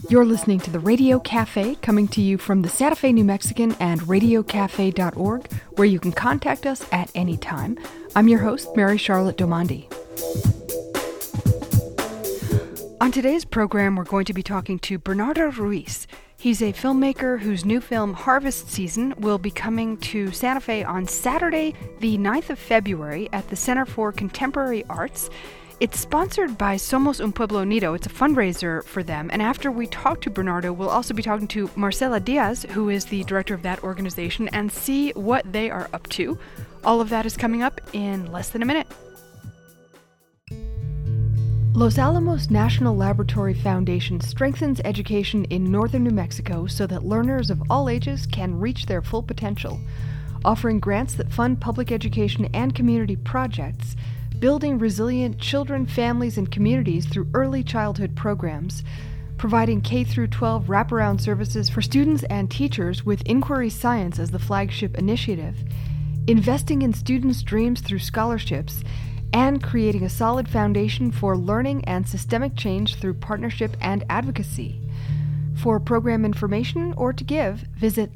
You're listening to the Radio Cafe, coming to you from the Santa Fe New Mexican and radiocafe.org, where you can contact us at any time. I'm your host, Mary Charlotte Domandi. On today's program, we're going to be talking to Bernardo Ruiz. He's a filmmaker whose new film, Harvest Season, will be coming to Santa Fe on Saturday, the 9th of February at the Center for Contemporary Arts. It's sponsored by Somos Un Pueblo Unido. It's a fundraiser for them. And after we talk to Bernardo, we'll also be talking to Marcela Diaz, who is the director of that organization, and see what they are up to. All of that is coming up in less than a minute. Los Alamos National Laboratory Foundation strengthens education in northern New Mexico so that learners of all ages can reach their full potential, offering grants that fund public education and community projects, building resilient children, families, and communities through early childhood programs, providing K-12 wraparound services for students and teachers with Inquiry Science as the flagship initiative, investing in students' dreams through scholarships, and creating a solid foundation for learning and systemic change through partnership and advocacy. For program information or to give, visit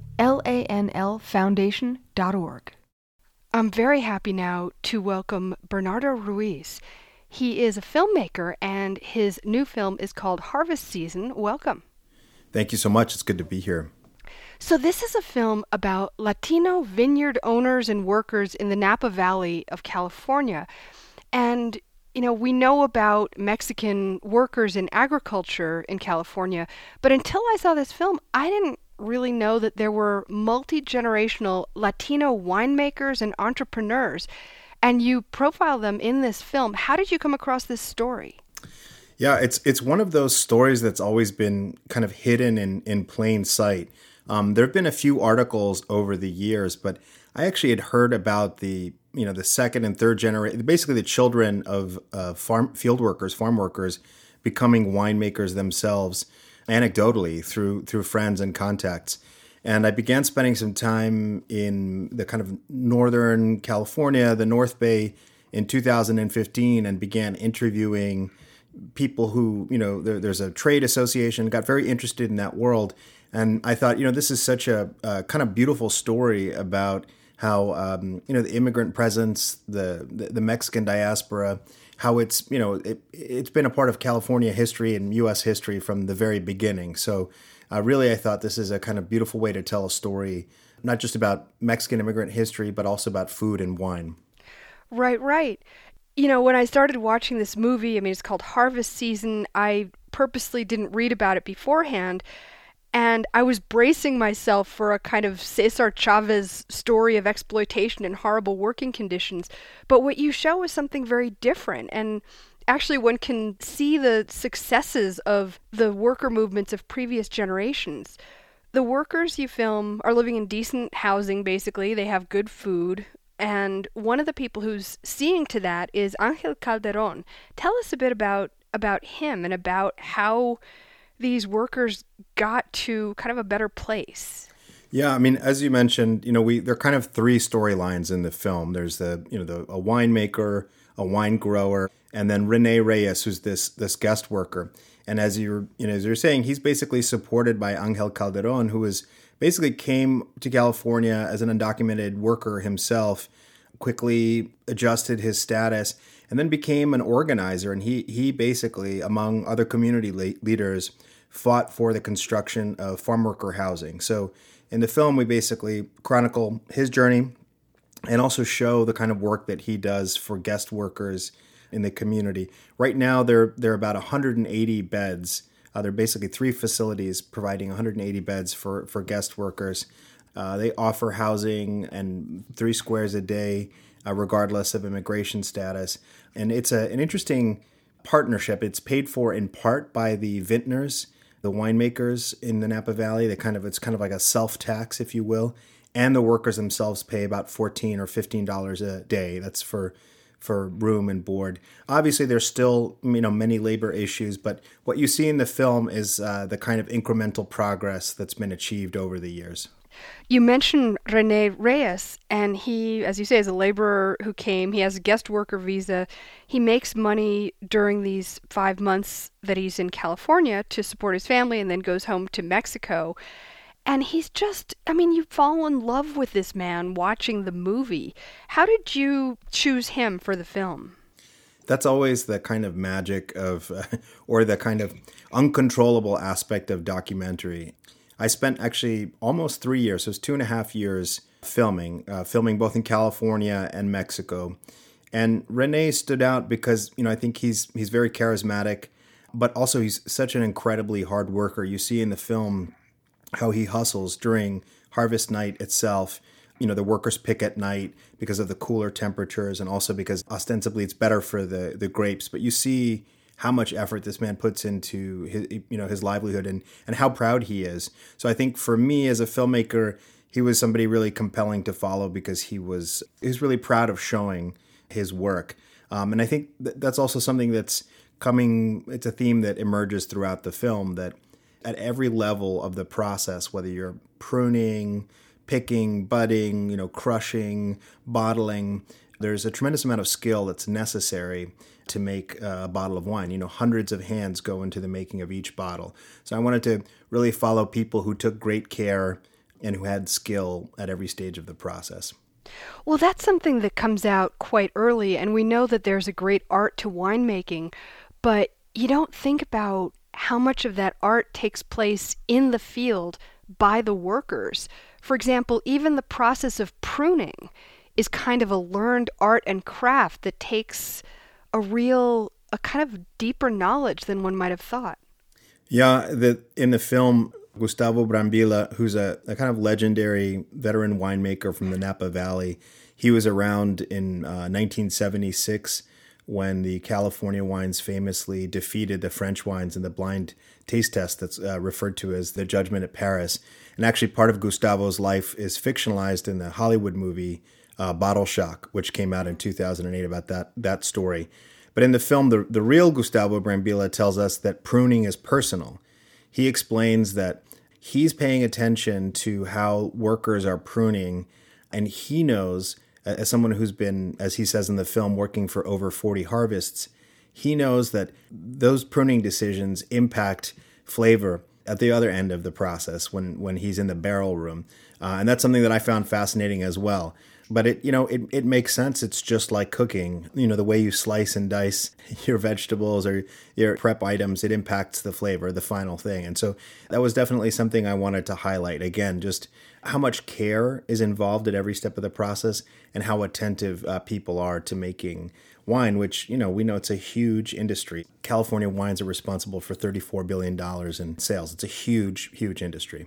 lanlfoundation.org. I'm very happy now to welcome Bernardo Ruiz. He is a filmmaker, and his new film is called Harvest Season. Welcome. Thank you so much. It's good to be here. So this is a film about Latino vineyard owners and workers in the Napa Valley of California. And, we know about Mexican workers in agriculture in California, but until I saw this film, I didn't really know that there were multi-generational Latino winemakers and entrepreneurs. And you profile them in this film. How did you come across this story? Yeah, it's one of those stories that's always been kind of hidden in plain sight. There have been a few articles over the years, but I actually had heard about the second and third generation, basically the children of farm workers becoming winemakers themselves, anecdotally through friends and contacts. And I began spending some time in the kind of Northern California, the North Bay, in 2015, and began interviewing people who, there's a trade association, got very interested in that world. And I thought, this is such a kind of beautiful story about how, the immigrant presence, the Mexican diaspora, how it's, it's been a part of California history and U.S. history from the very beginning. So really, I thought this is a kind of beautiful way to tell a story, not just about Mexican immigrant history, but also about food and wine. Right. When I started watching this movie, it's called Harvest Season. I purposely didn't read about it beforehand. And I was bracing myself for a kind of Cesar Chavez story of exploitation and horrible working conditions. But what you show is something very different. And actually, one can see the successes of the worker movements of previous generations. The workers you film are living in decent housing, basically. They have good food. And one of the people who's seeing to that is Angel Calderon. Tell us a bit about him and about how these workers got to kind of a better place. Yeah, as you mentioned, there are kind of three storylines in the film. There's a winemaker, a wine grower, and then Rene Reyes, who's this guest worker. And as you're saying, he's basically supported by Angel Calderon, who basically came to California as an undocumented worker himself, quickly adjusted his status, and then became an organizer. And he basically, among other community leaders, fought for the construction of farm worker housing. So in the film, we basically chronicle his journey and also show the kind of work that he does for guest workers in the community. Right now, there are about 180 beds. There are basically three facilities providing 180 beds for guest workers. They offer housing and 3 squares a day, regardless of immigration status. And it's an interesting partnership. It's paid for in part by the vintners, the winemakers in the Napa Valley. It's kind of like a self-tax, if you will. And the workers themselves pay about $14 or $15 a day. That's for room and board. Obviously, there's still many labor issues, but what you see in the film is the kind of incremental progress that's been achieved over the years. You mentioned Rene Reyes, and he, as you say, is a laborer who came. He has a guest worker visa. He makes money during these 5 months that he's in California to support his family and then goes home to Mexico. And he's just, I mean, you fall in love with this man watching the movie. How did you choose him for the film? That's always the kind of magic of, or the kind of uncontrollable aspect of documentary. I spent actually almost 3 years, so it was 2.5 years filming both in California and Mexico. And Rene stood out because, I think he's very charismatic, but also he's such an incredibly hard worker. You see in the film how he hustles during harvest night itself. The workers pick at night because of the cooler temperatures and also because ostensibly it's better for the grapes. But you see how much effort this man puts into his livelihood and how proud he is. So I think for me as a filmmaker, he was somebody really compelling to follow because he was really proud of showing his work. And I think that's also something that's coming, it's a theme that emerges throughout the film, that at every level of the process, whether you're pruning, picking, budding, crushing, bottling, there's a tremendous amount of skill that's necessary to make a bottle of wine. Hundreds of hands go into the making of each bottle. So I wanted to really follow people who took great care and who had skill at every stage of the process. Well, that's something that comes out quite early, and we know that there's a great art to winemaking, but you don't think about how much of that art takes place in the field by the workers. For example, even the process of pruning is kind of a learned art and craft that takes a kind of deeper knowledge than one might have thought. Yeah, in the film, Gustavo Brambilla, who's a kind of legendary veteran winemaker from the Napa Valley, he was around in 1976 when the California wines famously defeated the French wines in the blind taste test that's referred to as the Judgment at Paris. And actually part of Gustavo's life is fictionalized in the Hollywood movie Bottle Shock, which came out in 2008 about that story. But in the film, the real Gustavo Brambilla tells us that pruning is personal. He explains that he's paying attention to how workers are pruning, and he knows, as someone who's been, as he says in the film, working for over 40 harvests, he knows that those pruning decisions impact flavor at the other end of the process when he's in the barrel room. And that's something that I found fascinating as well. But it makes sense. It's just like cooking. The way you slice and dice your vegetables or your prep items, it impacts the flavor, the final thing. And so that was definitely something I wanted to highlight. Again, just how much care is involved at every step of the process and how attentive people are to making wine, which, we know it's a huge industry. California wines are responsible for $34 billion in sales. It's a huge, huge industry.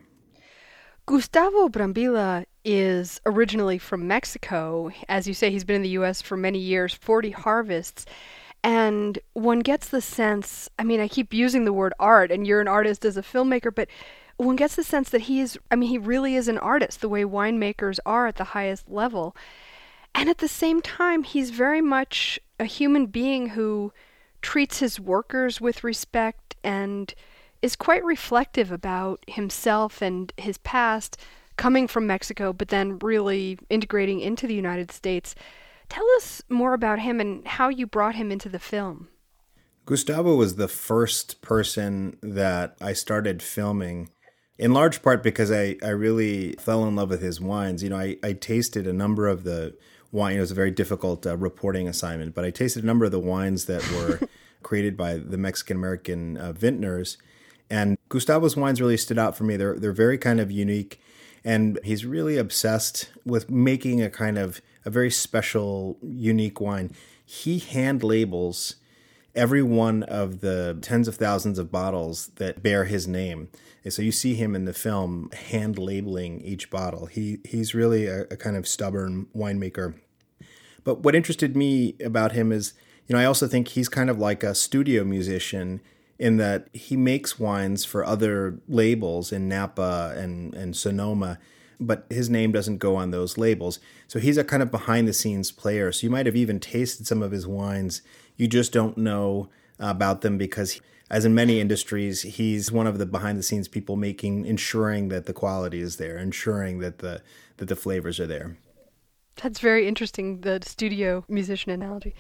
Gustavo Brambilla is originally from Mexico. As you say, he's been in the U.S. for many years, 40 harvests. And one gets the sense, I keep using the word art, and you're an artist as a filmmaker, but one gets the sense that he really is an artist, the way winemakers are at the highest level. And at the same time, he's very much a human being who treats his workers with respect and is quite reflective about himself and his past, coming from Mexico, but then really integrating into the United States. Tell us more about him and how you brought him into the film. Gustavo was the first person that I started filming, in large part because I really fell in love with his wines. I tasted a number of the wine. It was a very difficult reporting assignment, but I tasted a number of the wines that were created by the Mexican-American vintners. And Gustavo's wines really stood out for me. They're very kind of unique, and he's really obsessed with making a kind of a very special, unique wine. He hand labels every one of the tens of thousands of bottles that bear his name. And so you see him in the film hand labeling each bottle. He's really a kind of stubborn winemaker. But what interested me about him is, I also think he's kind of like a studio musician in that he makes wines for other labels in Napa and Sonoma, but his name doesn't go on those labels. So he's a kind of behind-the-scenes player. So you might have even tasted some of his wines. You just don't know about them because as in many industries, he's one of the behind the scenes people ensuring that the quality is there, ensuring that the flavors are there. That's very interesting, the studio musician analogy.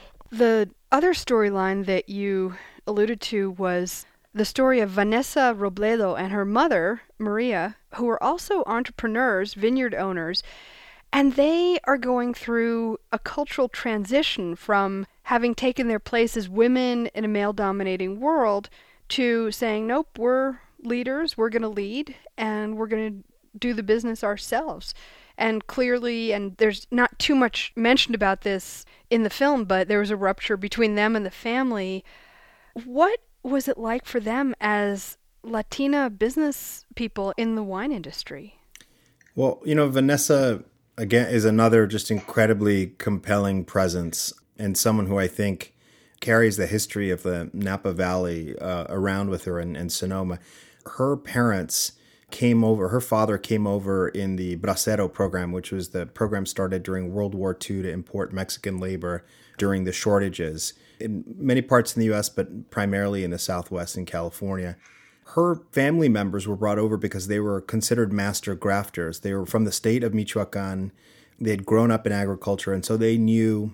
The other storyline that you alluded to was the story of Vanessa Robledo and her mother, Maria, who are also entrepreneurs, vineyard owners, and they are going through a cultural transition from having taken their place as women in a male-dominating world to saying, nope, we're leaders, we're going to lead, and we're going to do the business ourselves. And clearly, and there's not too much mentioned about this in the film, but there was a rupture between them and the family. What was it like for them as Latina business people in the wine industry? Well, Vanessa, again, is another just incredibly compelling presence and someone who I think carries the history of the Napa Valley around with her in Sonoma. Her parents her father came over in the Bracero program, which was the program started during World War II to import Mexican labor during the shortages in many parts in the U.S., but primarily in the Southwest and California. Her family members were brought over because they were considered master grafters. They were from the state of Michoacan. They had grown up in agriculture, and so they knew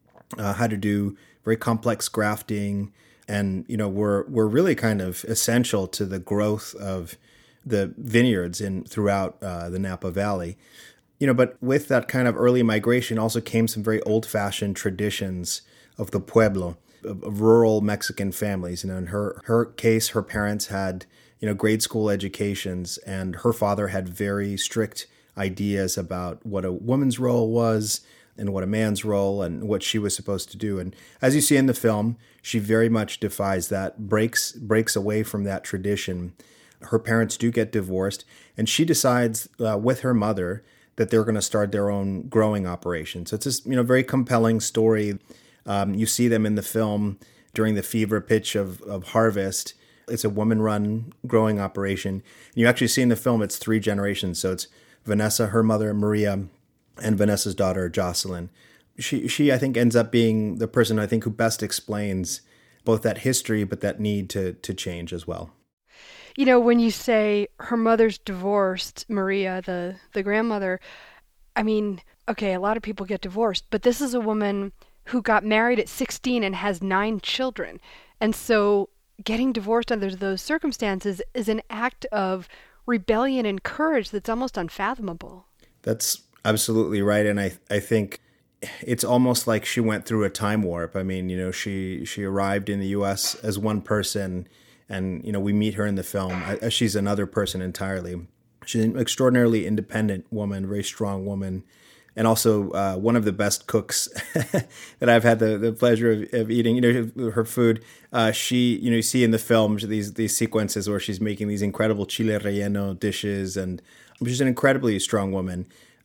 how to do very complex grafting, and were really kind of essential to the growth of the vineyards throughout the Napa Valley. But with that kind of early migration also came some very old-fashioned traditions of the pueblo, of rural Mexican families. In her case, her parents had grade school educations, and her father had very strict ideas about what a woman's role was and what a man's role and what she was supposed to do. And as you see in the film, she very much defies that, breaks away from that tradition. Her parents do get divorced, and she decides with her mother that they're going to start their own growing operation. So it's this very compelling story. You see them in the film during the fever pitch of harvest. It's a woman-run growing operation. And you actually see in the film it's 3 generations. So it's Vanessa, her mother, Maria, and Vanessa's daughter, Jocelyn. She I think, ends up being the person, I think, who best explains both that history but that need to change as well. When you say her mother's divorced, Maria, the grandmother, I mean, okay, a lot of people get divorced, but this is a woman who got married at 16 and has 9 children. And so getting divorced under those circumstances is an act of rebellion and courage that's almost unfathomable. That's absolutely right. And I think it's almost like she went through a time warp. I mean, she arrived in the U.S. as one person, and, we meet her in the film. She's another person entirely. She's an extraordinarily independent woman, very strong woman, and also one of the best cooks that I've had the pleasure of eating. Her food. You see in the film these sequences where she's making these incredible chile relleno dishes, and she's an incredibly strong woman.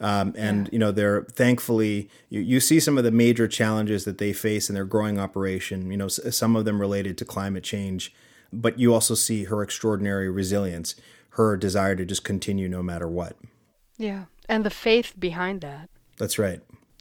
They're thankfully, you see some of the major challenges that they face in their growing operation, some of them related to climate change, but you also see her extraordinary resilience, her desire to just continue no matter what. Yeah, and the faith behind that. That's right.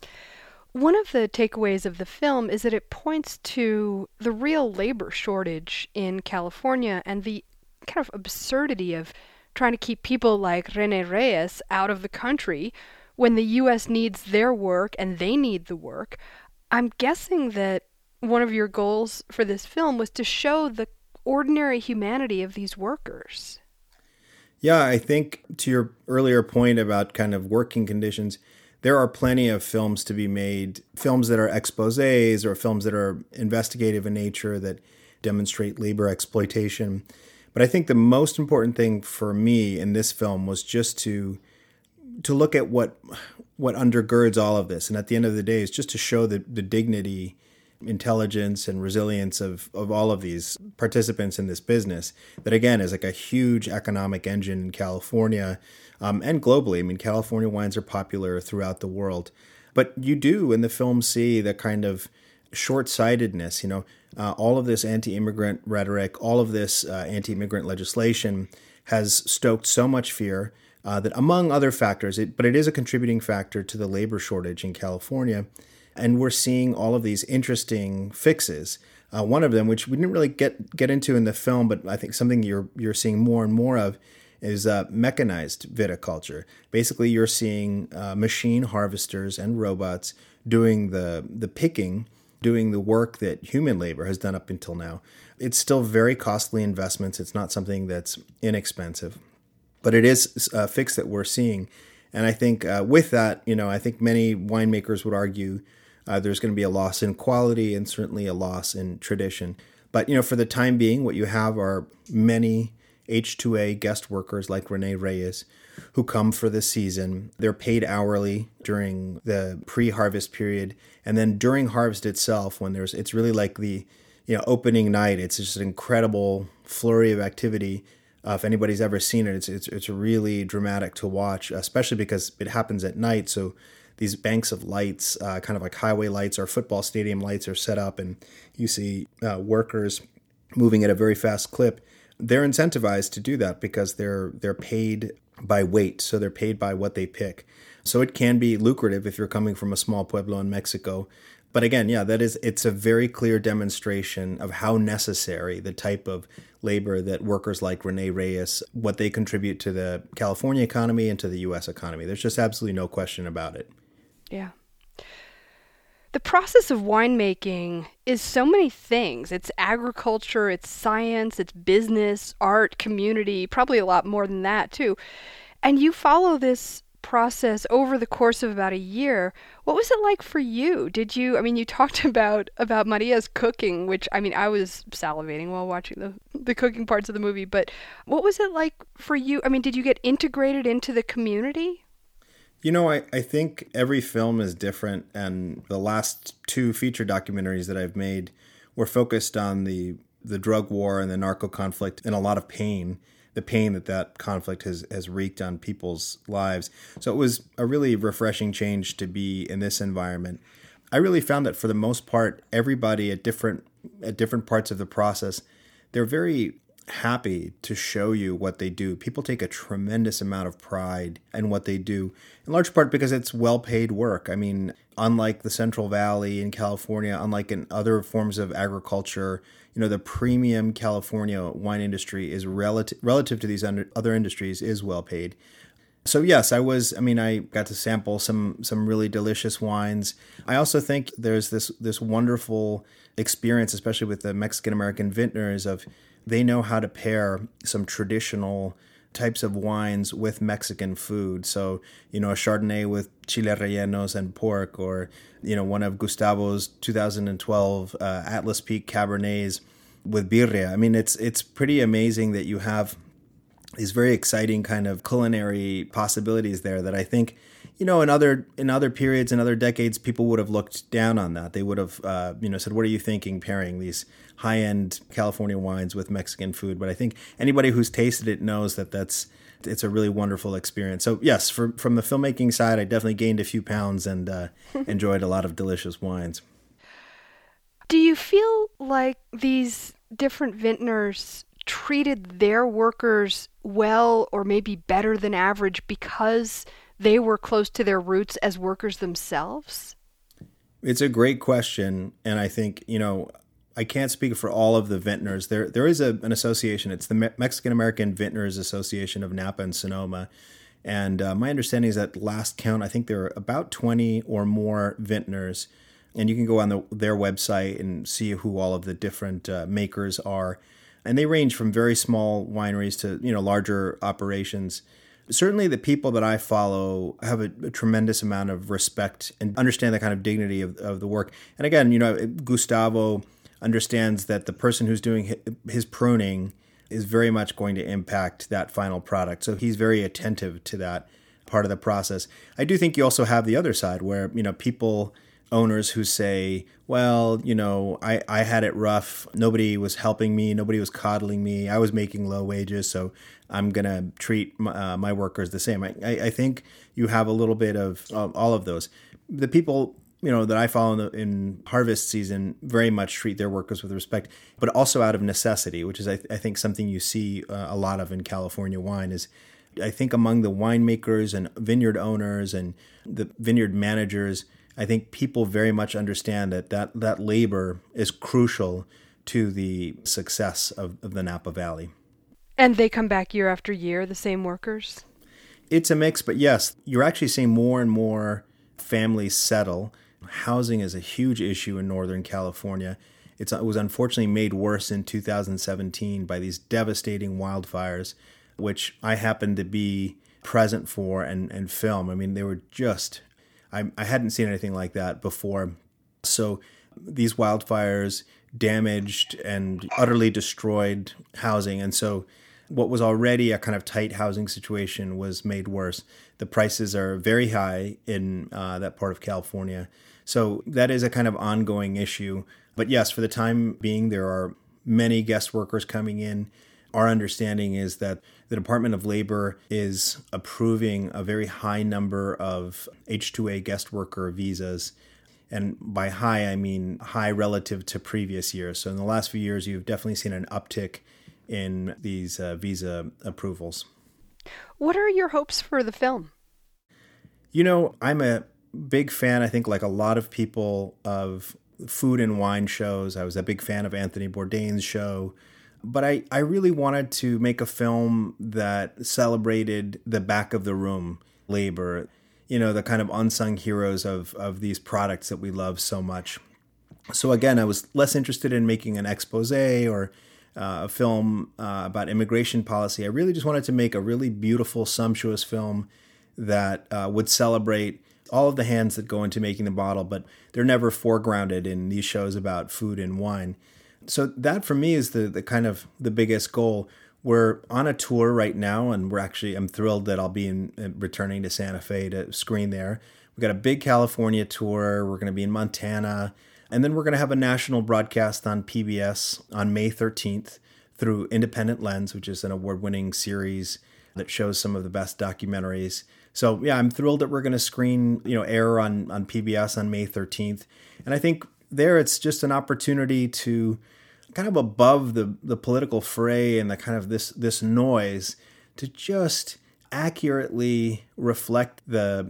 One of the takeaways of the film is that it points to the real labor shortage in California and the kind of absurdity of trying to keep people like Rene Reyes out of the country when the U.S. needs their work and they need the work. I'm guessing that one of your goals for this film was to show the ordinary humanity of these workers. Yeah, I think to your earlier point about kind of working conditions, there are plenty of films to be made, films that are exposés or films that are investigative in nature that demonstrate labor exploitation. But I think the most important thing for me in this film was just to look at what undergirds all of this. And at the end of the day, it's just to show the dignity, intelligence, and resilience of all of these participants in this business that, again, is like a huge economic engine in California and globally. I mean, California wines are popular throughout the world. But you do in the film see the kind of short-sightedness, all of this anti-immigrant rhetoric, all of this anti-immigrant legislation has stoked so much fear that, among other factors, but it is a contributing factor to the labor shortage in California. And we're seeing all of these interesting fixes One of them, which we didn't really get into in the film, but I think something you're seeing more and more of, is mechanized viticulture. Basically, you're seeing machine harvesters and robots doing the picking, doing the work that human labor has done up until now. It's still very costly investments. It's not something that's inexpensive, but it is a fix that we're seeing. And I think with that, I think many winemakers would argue there's going to be a loss in quality and certainly a loss in tradition. But, for the time being, what you have are many H2A guest workers like Rene Reyes who come for the season. They're paid hourly during the pre-harvest period. And then during harvest itself, when it's really like the opening night, it's just an incredible flurry of activity. If anybody's ever seen it, it's really dramatic to watch, especially because it happens at night. So these banks of lights, kind of like highway lights or football stadium lights, are set up, and you see workers moving at a very fast clip. They're incentivized to do that because they're paid by weight, so they're paid by what they pick. So it can be lucrative if you're coming from a small pueblo in Mexico. But again, it's a very clear demonstration of how necessary the type of labor that workers like Rene Reyes, what they contribute to the California economy and to the U.S. economy. There's just absolutely no question about it. Yeah. The process of winemaking is so many things. It's agriculture, it's science, it's business, art, community, probably a lot more than that too. And you follow this process over the course of about a year. What was it like for you? You talked about Maria's cooking, which, I was salivating while watching the cooking parts of the movie, but what was it like for you? Did you get integrated into the community? I think every film is different, and the last two feature documentaries that I've made were focused on the drug war and the narco conflict and a lot of pain, the pain that conflict has wreaked on people's lives. So it was a really refreshing change to be in this environment. I really found that for the most part, everybody at different parts of the process, they're very happy to show you what they do. People take a tremendous amount of pride in what they do, in large part because it's well-paid work. Unlike the Central Valley in California, unlike in other forms of agriculture, the premium California wine industry is relative to these other industries is well-paid. So yes, I got to sample some really delicious wines. I also think there's this wonderful experience, especially with the Mexican-American vintners, of they know how to pair some traditional types of wines with Mexican food. So, a Chardonnay with chile rellenos and pork, or, one of Gustavo's 2012 Atlas Peak Cabernets with birria. It's pretty amazing that you have these very exciting kind of culinary possibilities there that I think, in other periods and other decades, people would have looked down on that. They would have, said, what are you thinking pairing these high-end California wines with Mexican food? But I think anybody who's tasted it knows that it's a really wonderful experience. So yes, from the filmmaking side, I definitely gained a few pounds and enjoyed a lot of delicious wines. Do you feel like these different vintners treated their workers well, or maybe better than average, because they were close to their roots as workers themselves? It's a great question. And I think, I can't speak for all of the vintners. There is an association. It's the Mexican-American Vintners Association of Napa and Sonoma. And my understanding is that last count, I think there are about 20 or more vintners. And you can go on their website and see who all of the different makers are. And they range from very small wineries to, larger operations. Certainly the people that I follow have a tremendous amount of respect and understand the kind of dignity of the work. And again, Gustavo understands that the person who's doing his pruning is very much going to impact that final product. So he's very attentive to that part of the process. I do think you also have the other side where, owners who say, well, I had it rough. Nobody was helping me. Nobody was coddling me. I was making low wages, so I'm going to treat my workers the same. I think you have a little bit of all of those. The people, that I follow in harvest season very much treat their workers with respect, but also out of necessity, which is, I think, something you see a lot of in California wine is, I think among the winemakers and vineyard owners and the vineyard managers, I think people very much understand that labor is crucial to the success of the Napa Valley. And they come back year after year, the same workers? It's a mix, but yes, you're actually seeing more and more families settle. Housing is a huge issue in Northern California. It was unfortunately made worse in 2017 by these devastating wildfires, which I happened to be present for and film. I mean, they were just, I hadn't seen anything like that before. So these wildfires damaged and utterly destroyed housing. And so what was already a kind of tight housing situation was made worse. The prices are very high in that part of California. So that is a kind of ongoing issue. But yes, for the time being, there are many guest workers coming in. Our understanding is that the Department of Labor is approving a very high number of H-2A guest worker visas. And by high, I mean high relative to previous years. So in the last few years, you've definitely seen an uptick in these visa approvals. What are your hopes for the film? You know, I'm a big fan, I think like a lot of people, of food and wine shows. I was a big fan of Anthony Bourdain's show. But I really wanted to make a film that celebrated the back of the room labor, you know, the kind of unsung heroes of these products that we love so much. So again, I was less interested in making an expose or a film about immigration policy. I really just wanted to make a really beautiful, sumptuous film that would celebrate all of the hands that go into making the bottle, but they're never foregrounded in these shows about food and wine. So that for me is the kind of the biggest goal. We're on a tour right now, and I'm thrilled that I'll be returning to Santa Fe to screen there. We've got a big California tour. We're going to be in Montana. And then we're going to have a national broadcast on PBS on May 13th through Independent Lens, which is an award-winning series that shows some of the best documentaries. So yeah, I'm thrilled that we're going to screen, air on PBS on May 13th. And I think there it's just an opportunity to kind of above the political fray and the kind of this noise to just accurately reflect the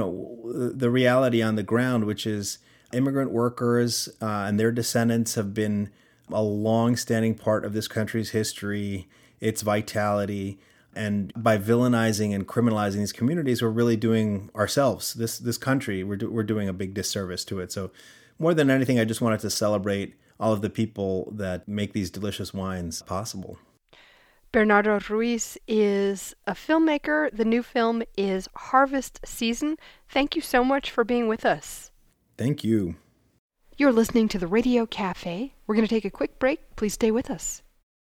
reality on the ground, which is immigrant workers and their descendants have been a long-standing part of this country's history, its vitality. And by villainizing and criminalizing these communities, we're really doing ourselves, this country, we're doing a big disservice to it. So more than anything, I just wanted to celebrate all of the people that make these delicious wines possible. Bernardo Ruiz is a filmmaker. The new film is Harvest Season. Thank you so much for being with us. Thank you. You're listening to the Radio Cafe. We're going to take a quick break. Please stay with us.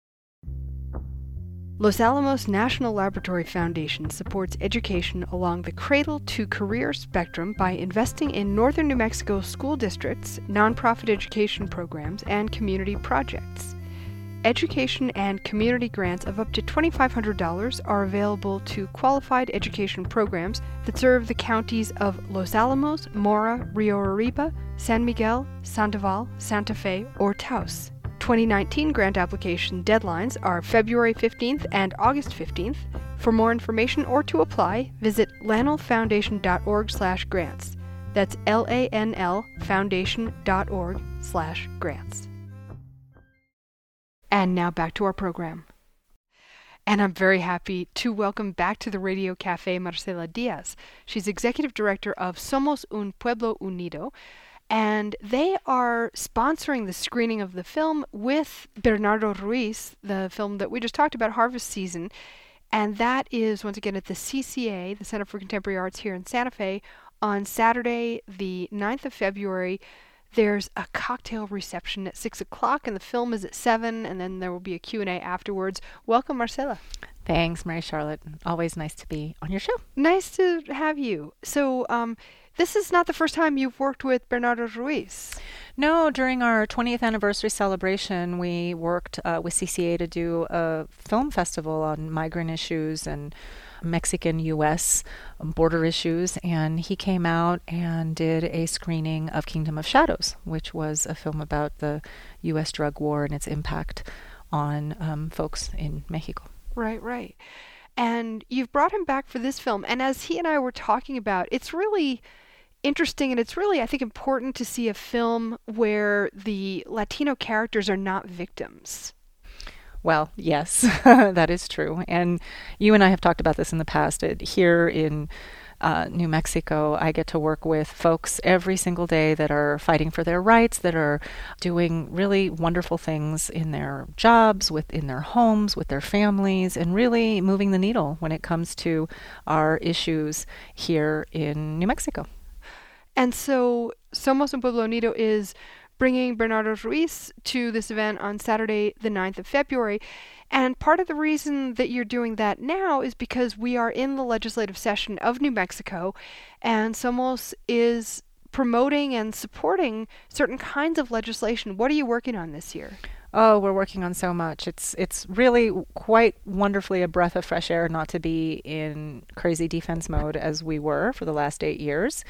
Los Alamos National Laboratory Foundation supports education along the cradle-to-career spectrum by investing in northern New Mexico school districts, nonprofit education programs, and community projects. Education and community grants of up to $2,500 are available to qualified education programs that serve the counties of Los Alamos, Mora, Rio Arriba, San Miguel, Sandoval, Santa Fe, or Taos. 2019 grant application deadlines are February 15th and August 15th. For more information or to apply, visit lanelfoundation.org/grants. That's LANL foundation.org/grants. And now back to our program. And I'm very happy to welcome back to the Radio Cafe Marcela Diaz. She's executive director of Somos un Pueblo Unido, and they are sponsoring the screening of the film with Bernardo Ruiz, the film that we just talked about, Harvest Season. And that is, once again, at the CCA, the Center for Contemporary Arts here in Santa Fe, on Saturday, the 9th of February. There's a cocktail reception at 6 o'clock, and the film is at 7, and then there will be a Q&A afterwards. Welcome, Marcela. Thanks, Mary Charlotte. Always nice to be on your show. Nice to have you. So, this is not the first time you've worked with Bernardo Ruiz. No, during our 20th anniversary celebration, we worked with CCA to do a film festival on migrant issues and Mexican-U.S. border issues, and he came out and did a screening of Kingdom of Shadows, which was a film about the U.S. drug war and its impact on folks in Mexico. Right. And you've brought him back for this film, and as he and I were talking about, it's really interesting, and it's really, I think, important to see a film where the Latino characters are not victims. Well, yes, that is true. And you and I have talked about this in the past. Here in New Mexico, I get to work with folks every single day that are fighting for their rights, that are doing really wonderful things in their jobs, within their homes, with their families, and really moving the needle when it comes to our issues here in New Mexico. And so Somos un Pueblo Unido is bringing Bernardo Ruiz to this event on Saturday, the 9th of February. And part of the reason that you're doing that now is because we are in the legislative session of New Mexico, and Somos is promoting and supporting certain kinds of legislation. What are you working on this year? Oh, we're working on so much. It's really quite wonderfully a breath of fresh air not to be in crazy defense mode as we were for the last 8 years.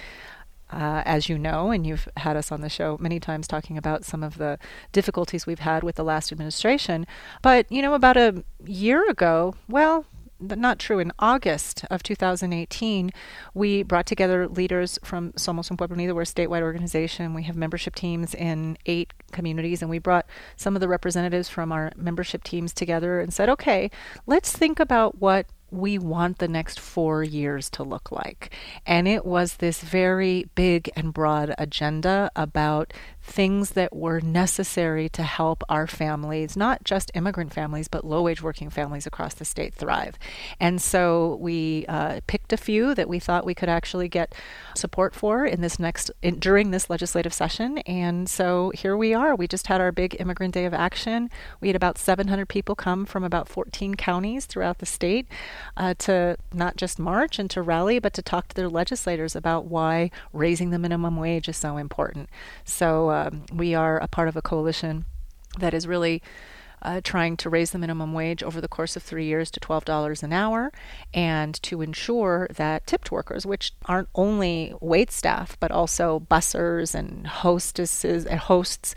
As you know, and you've had us on the show many times talking about some of the difficulties we've had with the last administration. But, about a year ago, well, not true, in August of 2018, we brought together leaders from Somos un Pueblo Unido. We're a statewide organization. We have membership teams in 8 communities, and we brought some of the representatives from our membership teams together and said, okay, let's think about what we want the next 4 years to look like. And it was this very big and broad agenda about things that were necessary to help our families, not just immigrant families, but low-wage working families across the state thrive. And so we picked a few that we thought we could actually get support for during this legislative session. And so here we are. We just had our big Immigrant Day of Action. We had about 700 people come from about 14 counties throughout the state to not just march and to rally, but to talk to their legislators about why raising the minimum wage is so important. So we are a part of a coalition that is really trying to raise the minimum wage over the course of 3 years to $12 an hour, and to ensure that tipped workers, which aren't only wait staff, but also bussers and hostesses and hosts,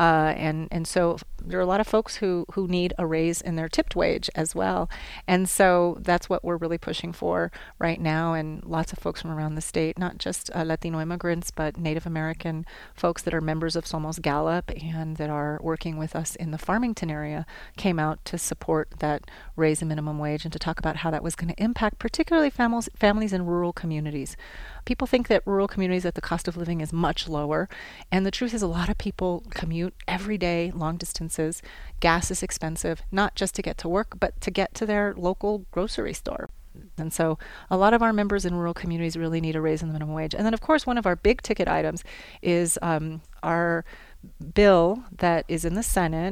and so there are a lot of folks who need a raise in their tipped wage as well. And so that's what we're really pushing for right now. And lots of folks from around the state, not just Latino immigrants, but Native American folks that are members of Somos Gallup and that are working with us in the Farmington area, came out to support that raise in minimum wage and to talk about how that was going to impact particularly families in rural communities. People think that rural communities that the cost of living is much lower, and the truth is a lot of people commute every day, long distances. Gas is expensive, not just to get to work, but to get to their local grocery store. And so a lot of our members in rural communities really need a raise in the minimum wage. And then, of course, one of our big ticket items is our bill that is in the Senate.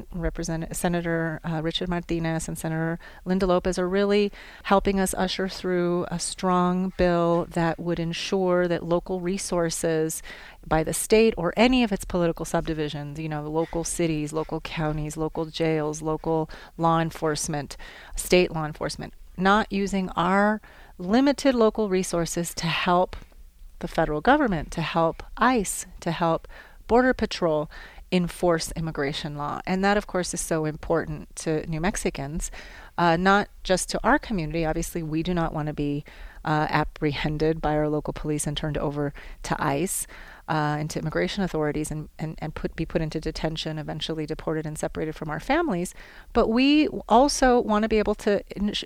Senator Richard Martinez and Senator Linda Lopez are really helping us usher through a strong bill that would ensure that local resources by the state or any of its political subdivisions, local cities, local counties, local jails, local law enforcement, state law enforcement, not using our limited local resources to help the federal government, to help ICE, to help Border Patrol enforce immigration law. And that, of course, is so important to New Mexicans, not just to our community. Obviously, we do not want to be apprehended by our local police and turned over to ICE and to immigration authorities and be put into detention, eventually deported and separated from our families. But we also want to be able to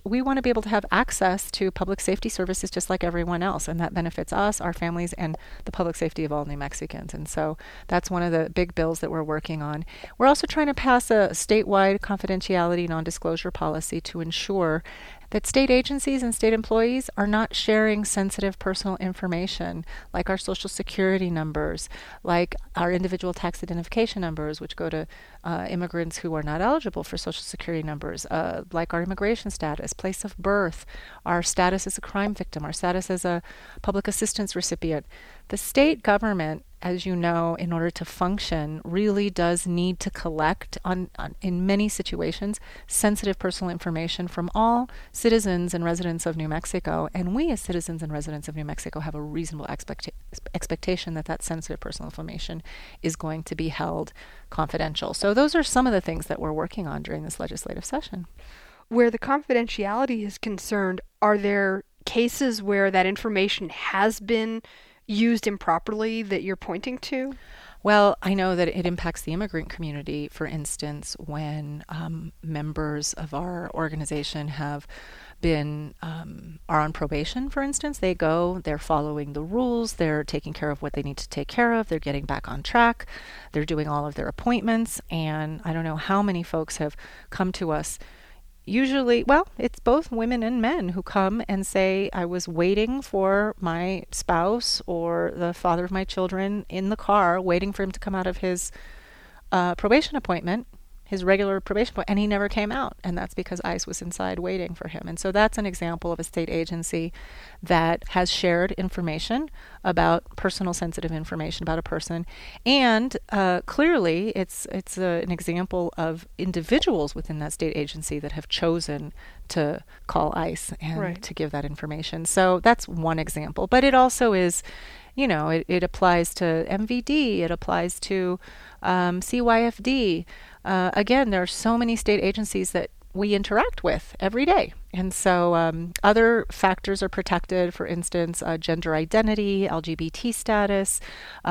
have access to public safety services just like everyone else, and that benefits us, our families, and the public safety of all New Mexicans. And so that's one of the big bills that we're working on. We're also trying to pass a statewide confidentiality non-disclosure policy to ensure that state agencies and state employees are not sharing sensitive personal information like our social security numbers, like our individual tax identification numbers, which go to immigrants who are not eligible for social security numbers, like our immigration status, place of birth, our status as a crime victim, our status as a public assistance recipient. The state government, as you know, in order to function, really does need to collect, in many situations, sensitive personal information from all citizens and residents of New Mexico. And we, as citizens and residents of New Mexico, have a reasonable expectation that that sensitive personal information is going to be held confidential. So those are some of the things that we're working on during this legislative session. Where the confidentiality is concerned, are there cases where that information has been used improperly that you're pointing to? Well, I know that it impacts the immigrant community, for instance, when members of our organization have been are on probation, for instance. They're following the rules, they're taking care of what they need to take care of, they're getting back on track, they're doing all of their appointments, and I don't know how many folks have come to us. Usually, well, it's both women and men who come and say, I was waiting for my spouse or the father of my children in the car, waiting for him to come out of his probation appointment, his regular probation appointment, and he never came out. And that's because ICE was inside waiting for him. And so that's an example of a state agency that has shared information about personal sensitive information about a person. And clearly, it's an example of individuals within that state agency that have chosen to call ICE and to give that information. So that's one example. But it also is, it applies to MVD, it applies to CYFD. Again, there are so many state agencies that we interact with every day. And so other factors are protected, for instance, gender identity, LGBT status,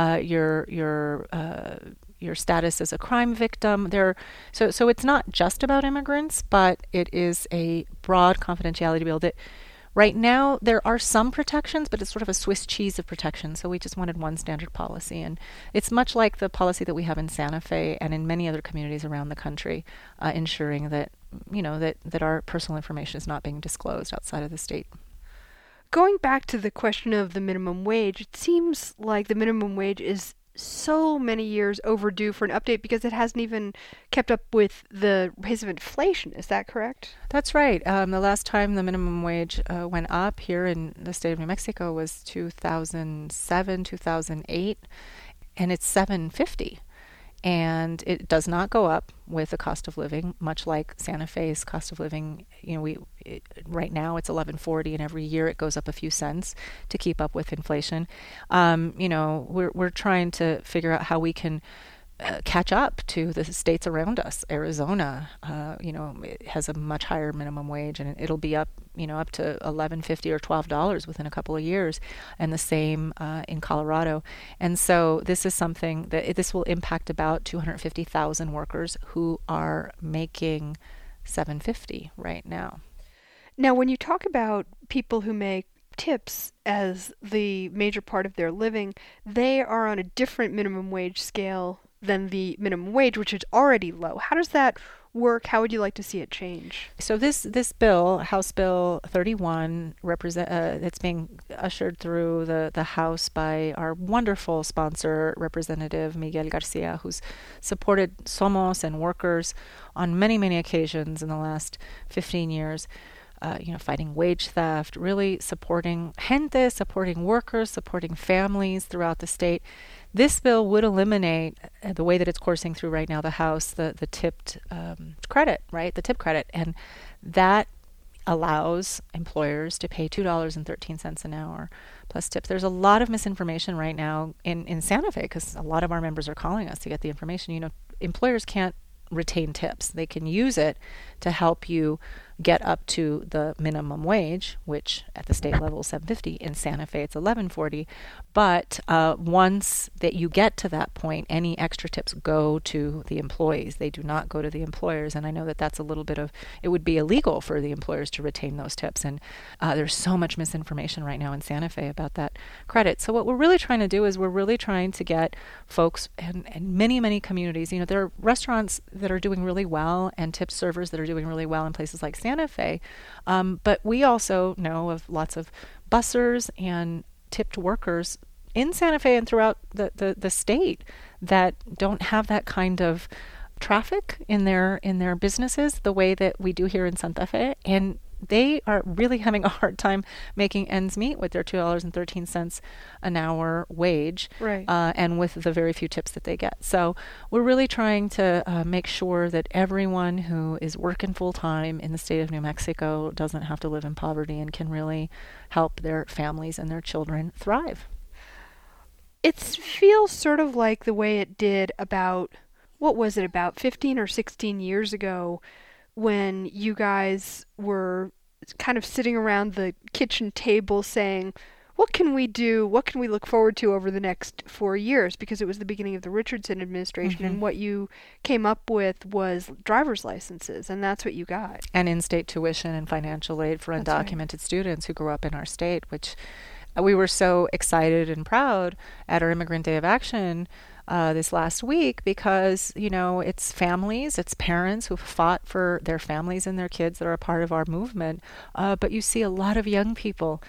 your status as a crime victim. So it's not just about immigrants, but it is a broad confidentiality bill that right now there are some protections, but it's sort of a Swiss cheese of protection. So we just wanted one standard policy. And it's much like the policy that we have in Santa Fe and in many other communities around the country, ensuring that that our personal information is not being disclosed outside of the state. Going back to the question of the minimum wage, it seems like the minimum wage is so many years overdue for an update because it hasn't even kept up with the pace of inflation. Is that correct? That's right. The last time the minimum wage went up here in the state of New Mexico was 2007, 2008, and it's $7.50. And it does not go up with the cost of living, much like Santa Fe's cost of living. Right now it's $11.40, and every year it goes up a few cents to keep up with inflation. We're trying to figure out how we can catch up to the states around us. Arizona, it has a much higher minimum wage, and it'll be up to $11.50 or $12 within a couple of years, and the same in Colorado. And so this is something that this will impact about 250,000 workers who are making $7.50 right now. Now, when you talk about people who make tips as the major part of their living, they are on a different minimum wage scale than the minimum wage, which is already low. How does that work? How would you like to see it change? So this bill, House Bill 31, it's being ushered through the House by our wonderful sponsor, Representative Miguel Garcia, who's supported Somos and workers on many, many occasions in the last 15 years. Fighting wage theft, really supporting gente, supporting workers, supporting families throughout the state. This bill would eliminate the way that it's coursing through right now, the House, the tipped credit, right? The tip credit. And that allows employers to pay $2.13 an hour plus tips. There's a lot of misinformation right now in Santa Fe because a lot of our members are calling us to get the information. Employers can't retain tips. They can use it to help you get up to the minimum wage, which at the state level is $7.50. In Santa Fe, it's $11.40. But once that you get to that point, any extra tips go to the employees. They do not go to the employers. And I know that that's a little bit of, it would be illegal for the employers to retain those tips. And there's so much misinformation right now in Santa Fe about that credit. So what we're really trying to do is we're really trying to get folks and many, many communities, there are restaurants that are doing really well and tip servers that are doing really well in places like Santa Fe. But we also know of lots of bussers and tipped workers in Santa Fe and throughout the state that don't have that kind of traffic in their businesses the way that we do here in Santa Fe. And they are really having a hard time making ends meet with their $2.13 an hour wage, right? And with the very few tips that they get. So we're really trying to make sure that everyone who is working full time in the state of New Mexico doesn't have to live in poverty and can really help their families and their children thrive. It feels sort of like the way it did about 15 or 16 years ago, when you guys were kind of sitting around the kitchen table saying, What can we do? What can we look forward to over the next 4 years? Because it was the beginning of the Richardson administration, and what you came up with was driver's licenses, and that's what you got. And in-state tuition and financial aid for undocumented students who grew up in our state, which we were so excited and proud at our Immigrant Day of Action this last week, because, it's families, it's parents who've fought for their families and their kids that are a part of our movement. But you see a lot of young people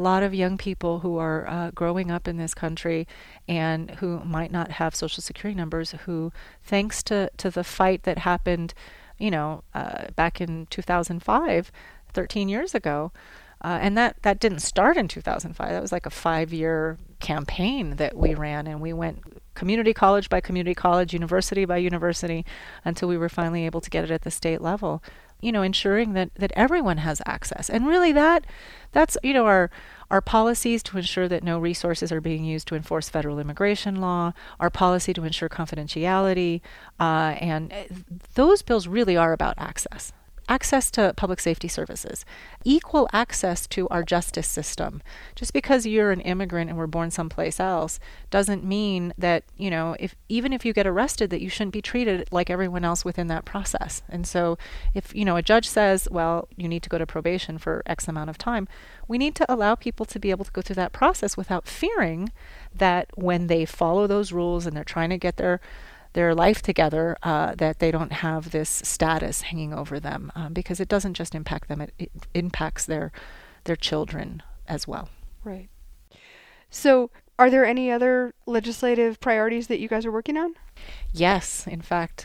who are growing up in this country and who might not have Social Security numbers, who, thanks to the fight that happened, back in 2005, 13 years ago, and that didn't start in 2005. That was like a 5-year campaign that we ran, and we went community college by community college, university by university, until we were finally able to get it at the state level. Ensuring that everyone has access. And really that's our policies to ensure that no resources are being used to enforce federal immigration law, our policy to ensure confidentiality, and those bills really are about access. Access to public safety services, equal access to our justice system. Just because you're an immigrant and were born someplace else doesn't mean that, even if you get arrested, that you shouldn't be treated like everyone else within that process. And so if, a judge says, well, you need to go to probation for X amount of time, we need to allow people to be able to go through that process without fearing that when they follow those rules and they're trying to get their life together, that they don't have this status hanging over them, because it doesn't just impact them, it impacts their children as well. Right. So are there any other legislative priorities that you guys are working on? Yes. In fact,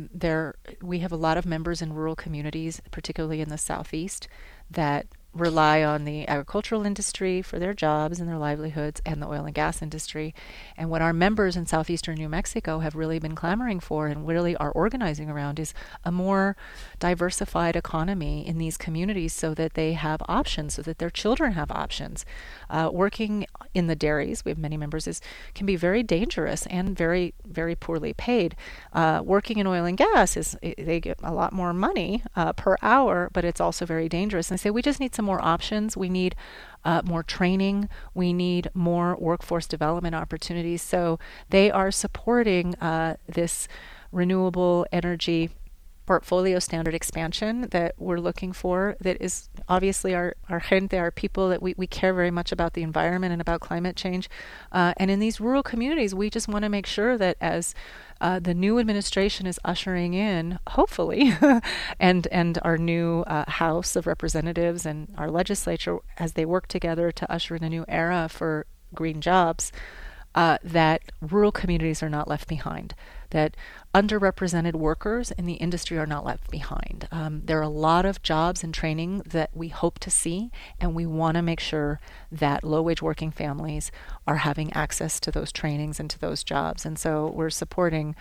we have a lot of members in rural communities, particularly in the Southeast, that rely on the agricultural industry for their jobs and their livelihoods, and the oil and gas industry. And what our members in southeastern New Mexico have really been clamoring for and really are organizing around is a more diversified economy in these communities, so that they have options, so that their children have options. Working in the dairies, we have many members, can be very dangerous and very, very poorly paid. Working in oil and gas they get a lot more money per hour, but it's also very dangerous. And they say we just need some more options. We need more training. We need more workforce development opportunities. So they are supporting this renewable energy portfolio standard expansion that we're looking for, that is obviously our gente, our people, that we care very much about the environment and about climate change. And in these rural communities, we just want to make sure that as the new administration is ushering in, hopefully, and our new House of Representatives and our legislature, as they work together to usher in a new era for green jobs, that rural communities are not left behind, that underrepresented workers in the industry are not left behind. There are a lot of jobs and training that we hope to see, and we want to make sure that low-wage working families are having access to those trainings and to those jobs. And so we're supporting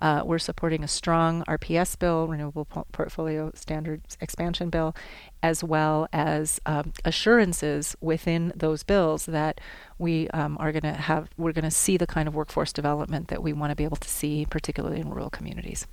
a strong RPS bill, Renewable Portfolio Standards Expansion Bill, as well as assurances within those bills that we're going to see the kind of workforce development that we want to be able to see, particularly in rural communities.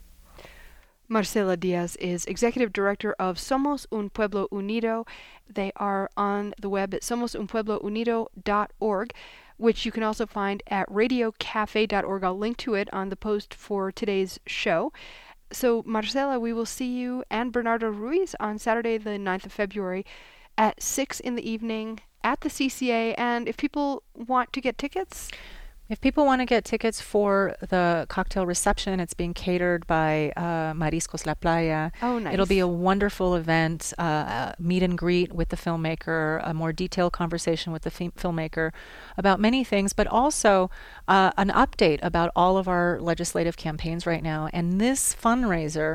Marcela Diaz is Executive Director of Somos Un Pueblo Unido. They are on the web at somosunpueblounido.org, which you can also find at radiocafe.org. I'll link to it on the post for today's show. So, Marcela, we will see you and Bernardo Ruiz on Saturday, the 9th of February at 6 in the evening at the CCA. And if people want to get tickets... If people want to get tickets for the cocktail reception, it's being catered by Mariscos La Playa. Oh, nice. It'll be a wonderful event, meet and greet with the filmmaker, a more detailed conversation with the filmmaker about many things, but also an update about all of our legislative campaigns right now. And this fundraiser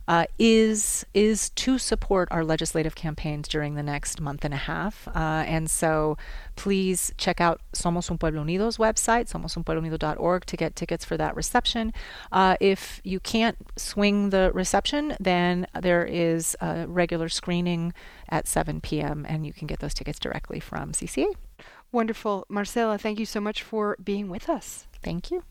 is to support our legislative campaigns during the next month and a half. And so please check out Somos Un Pueblo Unido's website, somosunpueblounido.org, to get tickets for that reception. If you can't swing the reception, then there is a regular screening at 7 p.m. and you can get those tickets directly from CCA. Wonderful. Marcela, thank you so much for being with us. Thank you.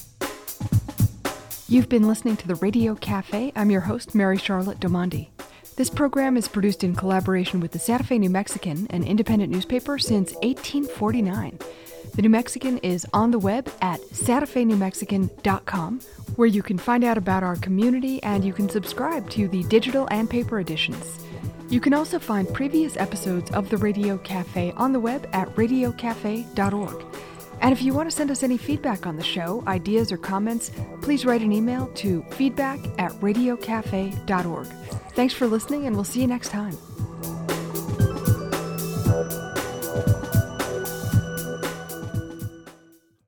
You've been listening to the Radio Cafe. I'm your host, Mary Charlotte Domandi. This program is produced in collaboration with the Santa Fe New Mexican, an independent newspaper since 1849. The New Mexican is on the web at santafenewmexican.com, where you can find out about our community and you can subscribe to the digital and paper editions. You can also find previous episodes of the Radio Cafe on the web at radiocafe.org. And if you want to send us any feedback on the show, ideas, or comments, please write an email to feedback@radiocafe.org. Thanks for listening, and we'll see you next time.